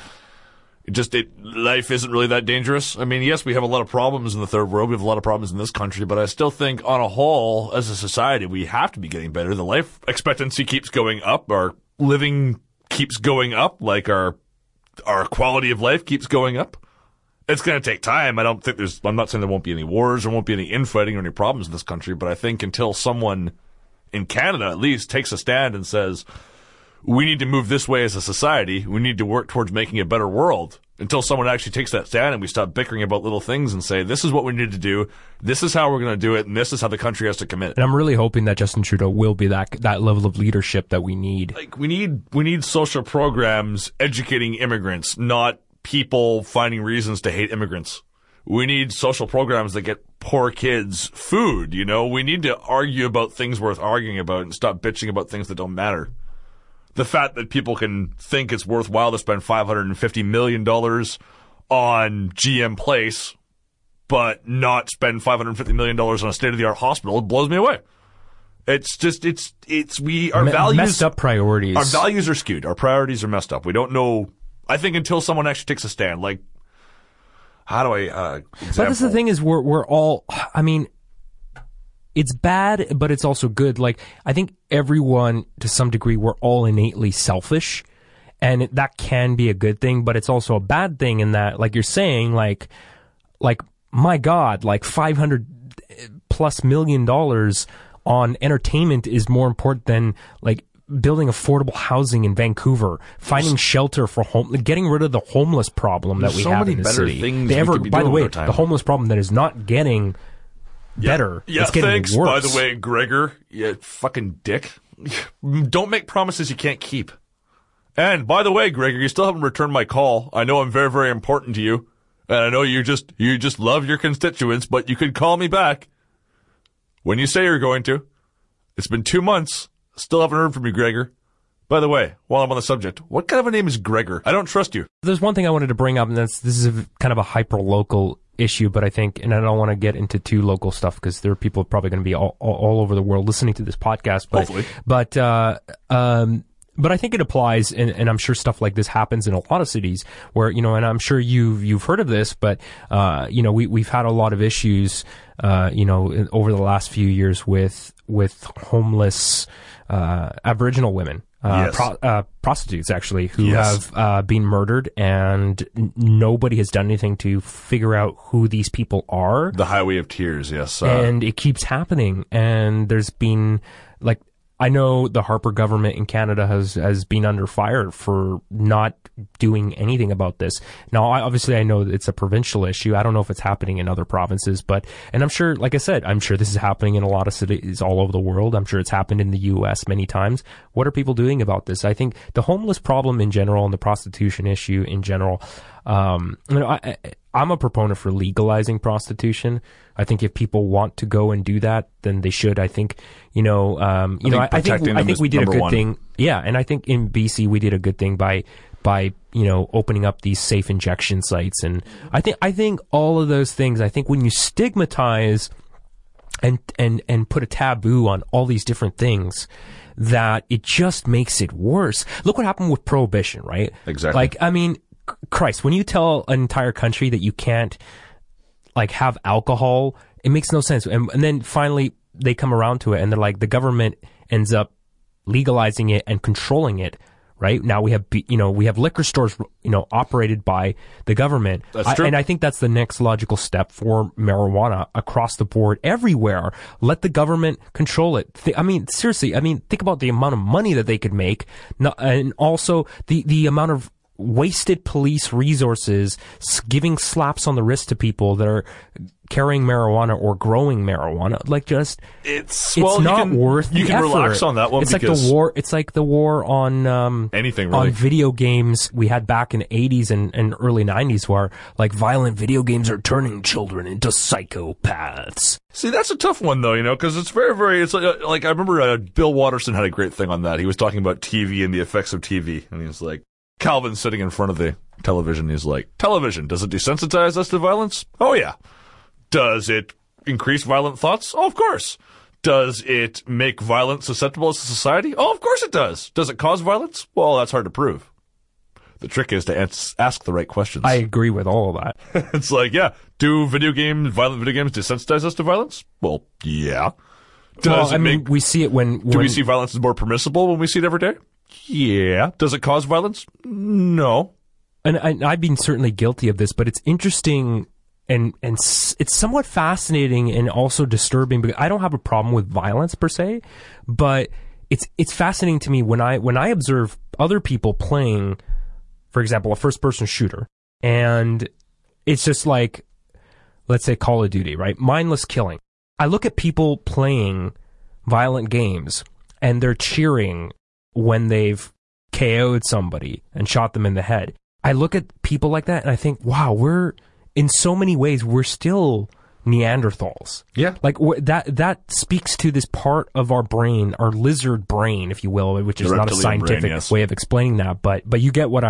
Life isn't really that dangerous. I mean, yes, we have a lot of problems in the third world. We have a lot of problems in this country, but I still think on a whole, as a society, we have to be getting better. The life expectancy keeps going up. Our living keeps going up. Like our quality of life keeps going up. It's going to take time. I'm not saying there won't be any wars or won't be any infighting or any problems in this country, but I think until someone in Canada at least takes a stand and says, we need to move this way as a society. We need to work towards making a better world. Until someone actually takes that stand and we stop bickering about little things and say, this is what we need to do, this is how we're going to do it, and this is how the country has to commit. And I'm really hoping that Justin Trudeau will be that level of leadership that we need. Like, we need social programs educating immigrants, not people finding reasons to hate immigrants. We need social programs that get poor kids food, you know? We need to argue about things worth arguing about and stop bitching about things that don't matter. The fact that people can think it's worthwhile to spend $550 million on GM Place, but not spend $550 million on a state-of-the-art hospital, it blows me away. It's just, our values. Messed up priorities. Our values are skewed. Our priorities are messed up. We don't know. I think until someone actually takes a stand, like, how do I, But that's the thing is we're all, I mean, it's bad, but it's also good. Like, I think everyone, to some degree, we're all innately selfish, and that can be a good thing, but it's also a bad thing in that, like you're saying, like, my God, like $500+ million on entertainment is more important than, like, building affordable housing in Vancouver, finding shelter for getting rid of the homeless problem that we have in the city. By the way, the homeless problem that is not getting better. Yeah, it's getting thanks. worse. By the way, Gregor, you fucking dick. Don't make promises you can't keep. And by the way, Gregor, you still haven't returned my call. I know I'm very, very important to you. And I know you just love your constituents, but you could call me back when you say you're going to. It's been 2 months. Still haven't heard from you, Gregor. By the way, while I'm on the subject, what kind of a name is Gregor? I don't trust you. There's one thing I wanted to bring up, and this is kind of a hyper-local issue, but I think, and I don't want to get into too local stuff because there are people probably going to be all over the world listening to this podcast. But, hopefully. But I think it applies, and I'm sure stuff like this happens in a lot of cities where, you know, and I'm sure you've heard of this, but, you know, we've had a lot of issues, you know, over the last few years with homeless, Aboriginal women. Yes. Prostitutes actually who have been murdered, and nobody has done anything to figure out who these people are. The Highway of Tears, yes. And it keeps happening. And there's been, like, I know the Harper government in Canada has been under fire for not doing anything about this. Now, obviously, I know that it's a provincial issue. I don't know if it's happening in other provinces, and I'm sure, like I said, I'm sure this is happening in a lot of cities all over the world. I'm sure it's happened in the U.S. many times. What are people doing about this? I think the homeless problem in general and the prostitution issue in general, you know, I'm a proponent for legalizing prostitution. I think if people want to go and do that, then they should. I think, you know, I think we did a good thing. Yeah. And I think in BC, we did a good thing by, you know, opening up these safe injection sites. And I think all of those things, I think when you stigmatize and put a taboo on all these different things, that it just makes it worse. Look what happened with prohibition, right? Exactly. Like, I mean, Christ, when you tell an entire country that you can't, like, have alcohol, it makes no sense. And then finally they come around to it, and they're like, the government ends up legalizing it and controlling it. Right now we have liquor stores, you know, operated by the government. That's true. And I think that's the next logical step for marijuana across the board, everywhere. Let the government control it. I mean, seriously. I mean, think about the amount of money that they could make, and also the amount of wasted police resources giving slaps on the wrist to people that are carrying marijuana or growing marijuana. Like, just it's not worth the effort. You can relax on that one. It's like the war. It's like the war on anything really. On video games we had back in the 80s and early 90s, where, like, violent video games are turning children into psychopaths. See, that's a tough one, though, you know, because it's very, very, it's like I remember Bill Watterson had a great thing on that. He was talking about TV and the effects of TV, and he was like, Calvin's sitting in front of the television. He's like, television, does it desensitize us to violence? Oh, yeah. Does it increase violent thoughts? Oh, of course. Does it make violence susceptible as a society? Oh, of course it does. Does it cause violence? Well, that's hard to prove. The trick is to ask the right questions. I agree with all of that. It's like, yeah, do violent video games desensitize us to violence? Well, yeah. We see it when... Do we see violence as more permissible when we see it every day? Yeah. Does it cause violence? No. And I've been certainly guilty of this, but it's interesting and it's somewhat fascinating and also disturbing because I don't have a problem with violence per se, but it's fascinating to me when I observe other people playing, for example, a first-person shooter, and it's just like, let's say Call of Duty, right? Mindless killing. I look at people playing violent games, and they're cheering when they've KO'd somebody and shot them in the head. I look at people like that, and I think, wow, in so many ways, we're still Neanderthals. Yeah. Like, that speaks to this part of our brain, our lizard brain, if you will, which is not a scientific way of explaining that, but you get where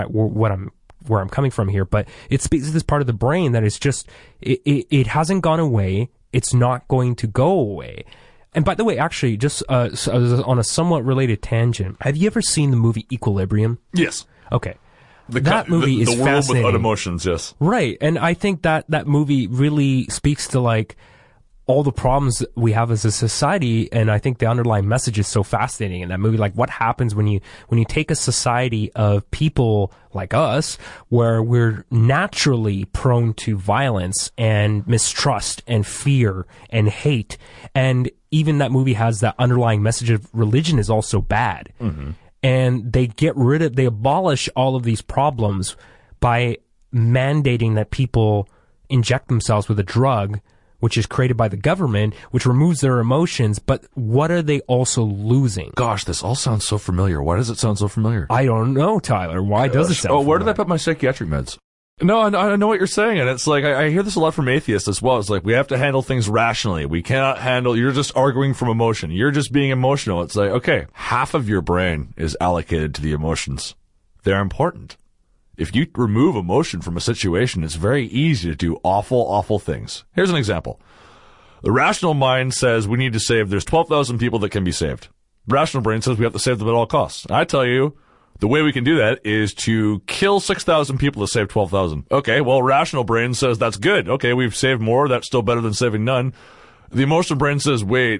I'm coming from here. But it speaks to this part of the brain that is just, it hasn't gone away. It's not going to go away. And by the way, actually, just on a somewhat related tangent, have you ever seen the movie Equilibrium? Yes. Okay. That movie is the world fascinating. without emotions, yes. Right. And I think that movie really speaks to like all the problems that we have as a society, and I think the underlying message is so fascinating in that movie. Like, what happens when you take a society of people like us, where we're naturally prone to violence and mistrust and fear and hate, and even that movie has that underlying message of religion is also bad. Mm-hmm. And they abolish all of these problems by mandating that people inject themselves with a drug, which is created by the government, which removes their emotions. But what are they also losing? Gosh, this all sounds so familiar. Why does it sound so familiar? I don't know, Tyler. Why does it sound familiar? Where did I put my psychiatric meds? No, I know what you're saying, and it's like, I hear this a lot from atheists as well. It's like, we have to handle things rationally. We cannot you're just arguing from emotion. You're just being emotional. It's like, okay, half of your brain is allocated to the emotions. They're important. If you remove emotion from a situation, it's very easy to do awful, awful things. Here's an example. The rational mind says we need to save, there's 12,000 people that can be saved. Rational brain says we have to save them at all costs. I tell you, the way we can do that is to kill 6,000 people to save 12,000. Okay, well, rational brain says that's good. Okay, we've saved more. That's still better than saving none. The emotional brain says, wait,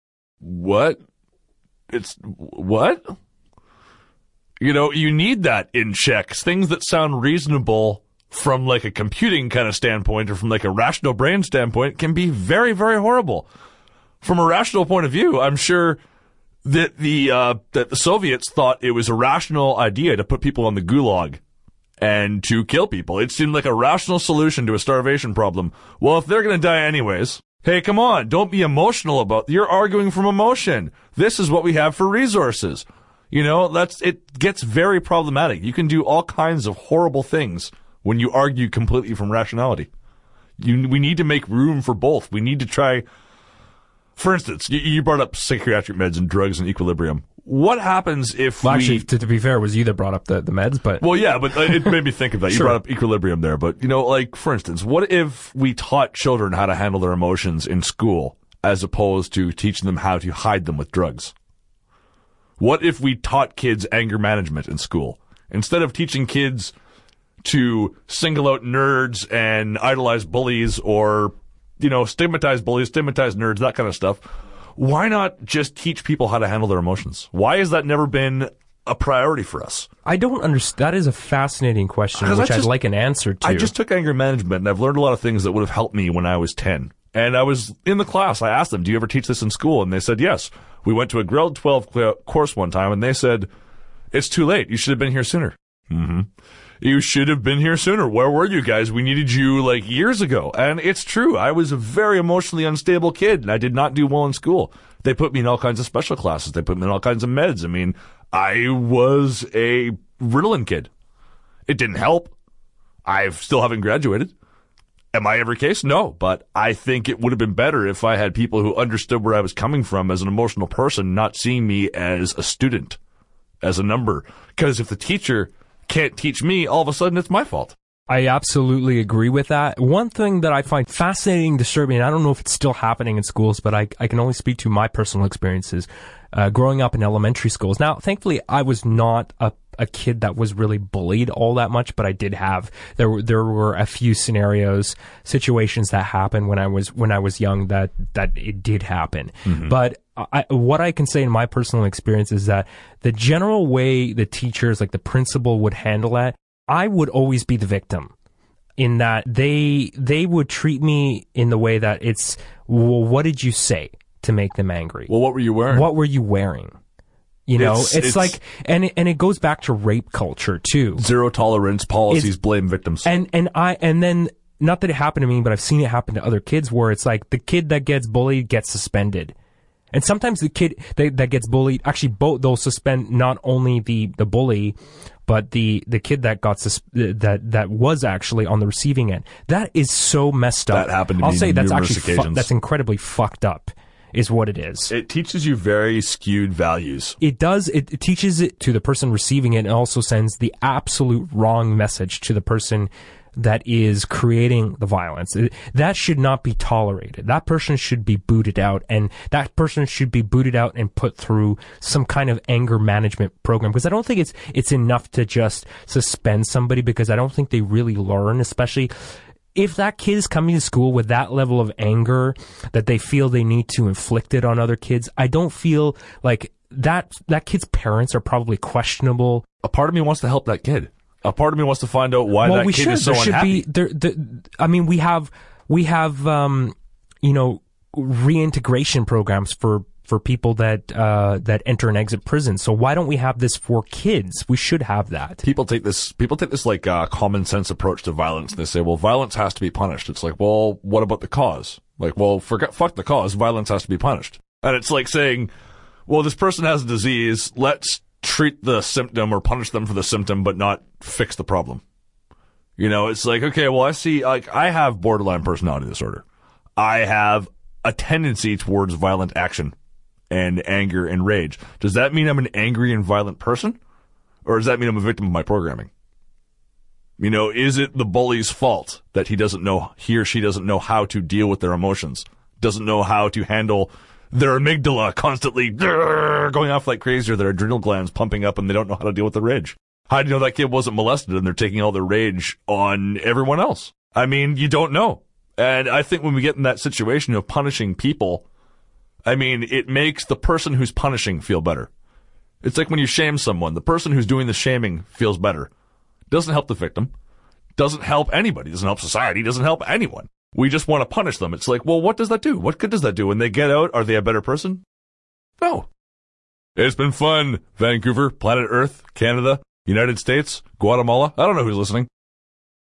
what? What? You know, you need that in checks. Things that sound reasonable from like a computing kind of standpoint or from like a rational brain standpoint can be very, very horrible. From a rational point of view, I'm sure that the Soviets thought it was a rational idea to put people on the gulag and to kill people. It seemed like a rational solution to a starvation problem. Well, if they're going to die anyways, hey, come on, don't be emotional you're arguing from emotion. This is what we have for resources. You know, it gets very problematic. You can do all kinds of horrible things when you argue completely from rationality. We need to make room for both. We need to try. For instance, you brought up psychiatric meds and drugs and Equilibrium. What happens if actually, to be fair, it was you that brought up the meds, but... Well, yeah, but it made me think of that. You Sure. brought up Equilibrium there, but, you know, like, for instance, what if we taught children how to handle their emotions in school as opposed to teaching them how to hide them with drugs? What if we taught kids anger management in school? Instead of teaching kids to single out nerds and idolize bullies or, you know, stigmatize bullies, stigmatize nerds, that kind of stuff, why not just teach people how to handle their emotions? Why has that never been a priority for us? I don't understand. That is a fascinating question, which I'd like an answer to. I just took anger management, and I've learned a lot of things that would have helped me when I was 10. And I was in the class. I asked them, do you ever teach this in school? And they said, yes. We went to a grade 12 course one time, and they said, it's too late. You should have been here sooner. Mm-hmm. You should have been here sooner. Where were you guys? We needed you like years ago. And it's true. I was a very emotionally unstable kid, and I did not do well in school. They put me in all kinds of special classes. They put me in all kinds of meds. I mean, I was a Ritalin kid. It didn't help. I still haven't graduated. Am I every case? No, but I think it would have been better if I had people who understood where I was coming from as an emotional person, not seeing me as a student, as a number. Because if the teacher can't teach me, all of a sudden it's my fault. I absolutely agree with that. One thing that I find fascinating, disturbing, and I don't know if it's still happening in schools, but I can only speak to my personal experiences growing up in elementary schools. Now, thankfully, I was not a kid that was really bullied all that much, but I did have there were a few situations that happened when I was young that it did happen. Mm-hmm. But what I can say in my personal experience is that the general way the teachers, like the principal, would handle that, I would always be the victim. In that they would treat me in the way that it's, well, what did you say to make them angry? Well, what were you wearing? What were you wearing? You know, it's like, and it goes back to rape culture too. Zero tolerance policies, blame victims. And then, not that it happened to me, but I've seen it happen to other kids where it's like the kid that gets bullied gets suspended. And sometimes the kid that gets bullied, actually they'll suspend not only the bully, but the kid that got that was actually on the receiving end. That is so messed up. That happened to me. I'll say that's numerous actually occasions. That's incredibly fucked up. Is what it is. It teaches you very skewed values. It does. It teaches it to the person receiving it, and also sends the absolute wrong message to the person that is creating the violence. That should not be tolerated. That person should be booted out, and that person should be booted out and put through some kind of anger management program. Because I don't think it's enough to just suspend somebody, because I don't think they really learn, especially if that kid is coming to school with that level of anger that they feel they need to inflict it on other kids. I don't feel like that kid's parents are probably questionable. A part of me wants to help that kid. A part of me wants to find out why that kid is so unhappy. I mean, we have reintegration programs for people that enter and exit prison. So why don't we have this for kids? We should have that. People take this like common sense approach to violence. They say, well, violence has to be punished. It's like, well, what about the cause? Like, well, fuck the cause. Violence has to be punished. And it's like saying, well, this person has a disease. Let's treat the symptom or punish them for the symptom, but not fix the problem. You know, it's like, okay, well, I have borderline personality disorder. I have a tendency towards violent action and anger and rage. Does that mean I'm an angry and violent person? Or does that mean I'm a victim of my programming? You know, is it the bully's fault that he or she doesn't know how to deal with their emotions? Doesn't know how to handle their amygdala constantly going off like crazy, or their adrenal glands pumping up, and they don't know how to deal with the rage? How do you know that kid wasn't molested and they're taking all their rage on everyone else? I mean, you don't know. And I think when we get in that situation of punishing people, I mean, it makes the person who's punishing feel better. It's like when you shame someone, the person who's doing the shaming feels better. Doesn't help the victim. Doesn't help anybody. Doesn't help society. Doesn't help anyone. We just want to punish them. It's like, well, what does that do? What good does that do? When they get out, are they a better person? No. It's been fun. Vancouver, planet Earth, Canada, United States, Guatemala. I don't know who's listening.